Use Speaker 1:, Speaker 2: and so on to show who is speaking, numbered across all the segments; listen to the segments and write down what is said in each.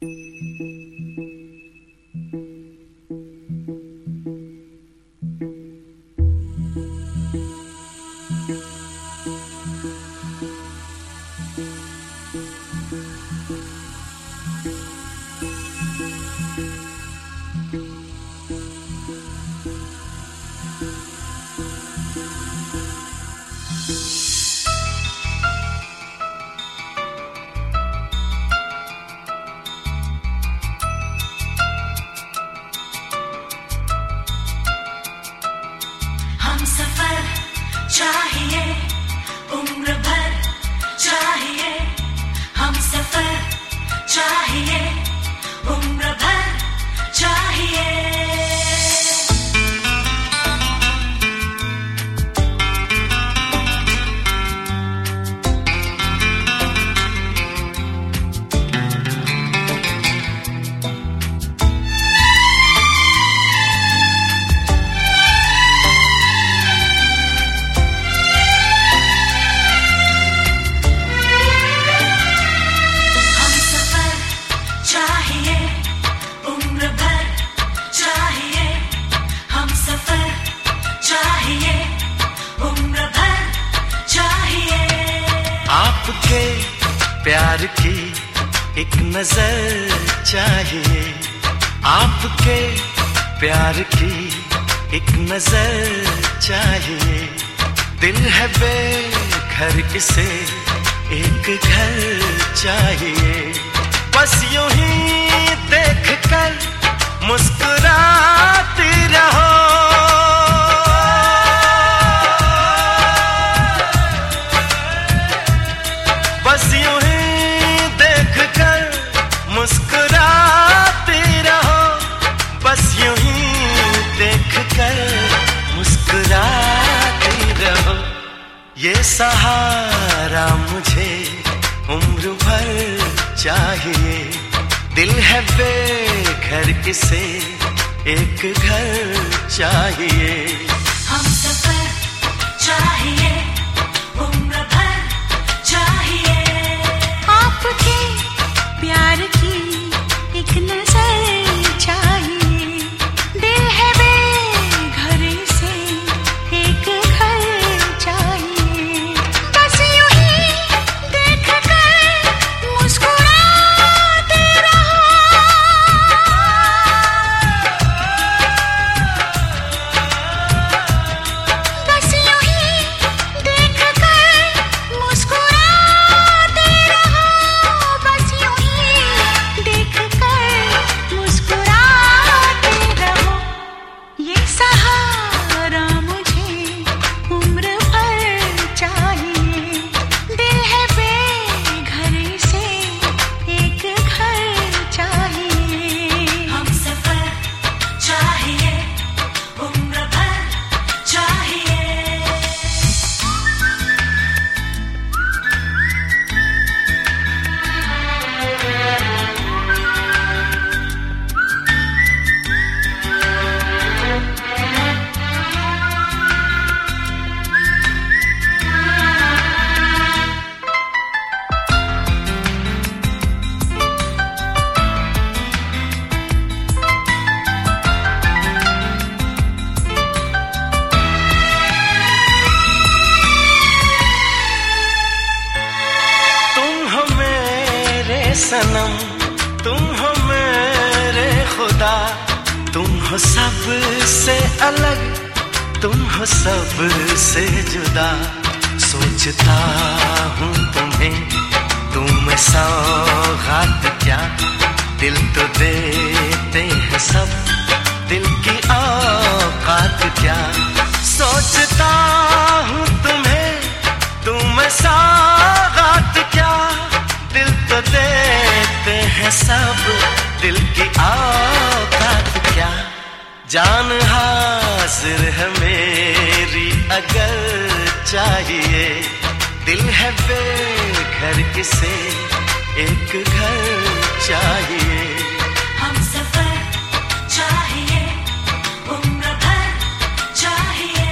Speaker 1: चाहिए उम्र भर, चाहिए हम सफर, चाहिए उम्र भर, चाहिए।
Speaker 2: आपके प्यार की एक नजर चाहिए, आपके प्यार की एक नजर चाहिए। दिल है बेघर, इसे एक घर चाहिए। बस यूं ही देख कर मुस्कुराती रहो, बस यूं ही देख कर मुस्कुराती रहो, बस यूं ही देख कर मुस्कुराती रहो। ये सहारा मुझे उम्र भर चाहिए। दिल है बेघर, इसे एक घर चाहिए।
Speaker 1: हम सफर चाहिए, उम्र भर चाहिए।
Speaker 3: आपके प्यार की एक नजर चाहिए। दिल है बेघर, से एक घर चाहिए। बस यूं ही देख कर मुस्कुराते रहो, बस यूं ही देख कर मुस्कुराते रहो, बस यूं ही देख कर मुस्कुराते रहो। ये सहारा मुझे उम्र भर चाहिए। दिल है बेघर, से एक घर चाहिए।
Speaker 1: हम सफर चाहिए, उम्र भर चाहिए।
Speaker 2: तुम हो मेरे सनम, तुम हो मेरे खुदा, तुम हो सबसे अलग, तुम हो सबसे जुदा। सोचता हूँ तुम्हें, तुम सौगात क्या, दिल तो देते हैं सब, दिल की औकात क्या। सोचता हूँ तुम्हें, तुम सौगात क्या, दिल तो देते हैं सब, दिल की औकात क्या। जान हाजिर है मेरी अगर चाहिए। दिल है बेघर, इसे एक घर चाहिए।
Speaker 1: हम सफर चाहिए, उम्र भर चाहिए।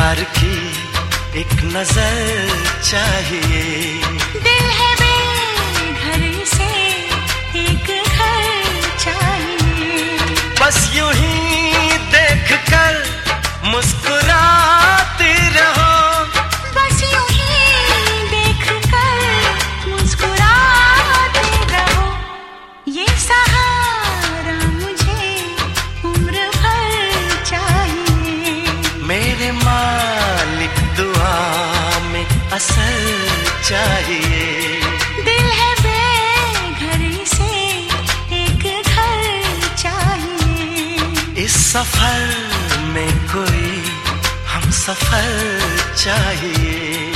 Speaker 2: प्यार की एक नजर चाहिए।
Speaker 3: दिल है बेघर से एक घर चाहिए।
Speaker 2: बस यूं ही देख कर मुस्कुराती रहो।
Speaker 3: बस यूं ही देख कर मुस्कुराते रहो। ये सहारा मुझे उम्र भर चाहिए।
Speaker 2: मेरे मालिक दुआ में असर चाहिए।
Speaker 3: दिल है बेघर से एक घर चाहिए।
Speaker 2: इस सफर में कोई हम सफर चाहिए।